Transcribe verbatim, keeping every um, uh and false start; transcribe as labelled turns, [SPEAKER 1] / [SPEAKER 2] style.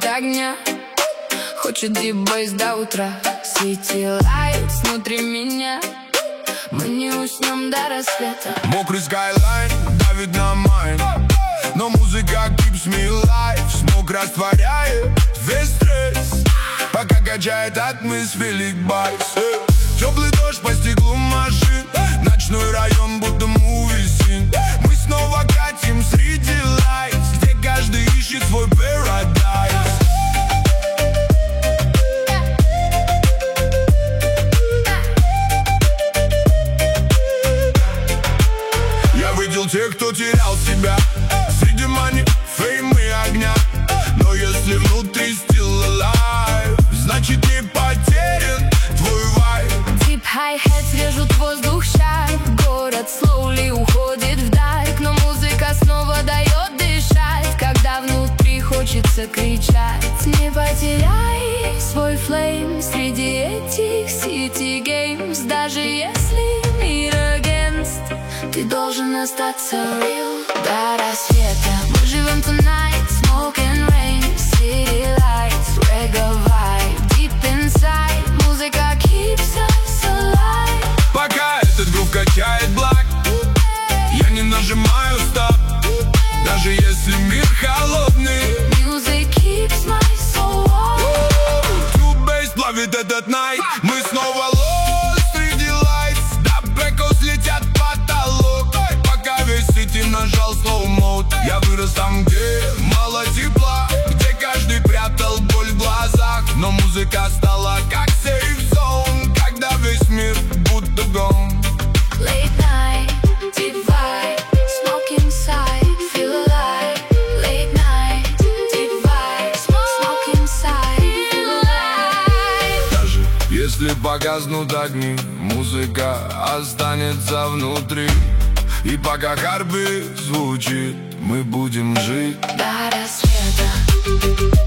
[SPEAKER 1] огня, хочет дип-бейс до утра. City Lights внутри меня, мы не уснем до рассвета.
[SPEAKER 2] Мокрый скайлайн давит на майн, но музыка keeps me alive. Смог растворяет весь стресс, пока качает атмосферик байс. Теплый дождь по стеклу машин, ночной район будто муви-син. Мы снова катим среди лайтс, где каждый ищет свой парадайз. Я видел тех, кто терял себя среди мани, фейм и огня. Но если внутри still alive, значит не потерян твой вайб.
[SPEAKER 1] Deep hi-hats режут воздух шарп, город slowly уходит вдаль, но музыка снова дает дышать, когда внутри хочется кричать. Не потеряй свой флейм среди этих city games. Даже если мир against, ты должен остаться real до рассвета. Мы живем tonight, smoke and rain, city lights, reggae vibe, deep inside, музыка keeps us alive.
[SPEAKER 2] Пока этот грув качает блак, я не нажимаю стоп, даже если мир холодный.
[SPEAKER 1] Music keeps my soul warm.
[SPEAKER 2] True bass плавит этот найт. Мы снова lost среди lights, до бэкос летят в потолок. Пока весь сити нажал slow mode, я вырос там, где мало тепла, где каждый прятал боль в глазах. Но музыка стала как safe zone, когда весь мир будто гон.
[SPEAKER 1] Late night, deep vibe, smoke inside, feel alive. Late night, deep vibe, smoke inside, feel alive.
[SPEAKER 2] Даже если погаснут огни, музыка останется внутри. И пока харби звучит, мы будем жить
[SPEAKER 1] до рассвета.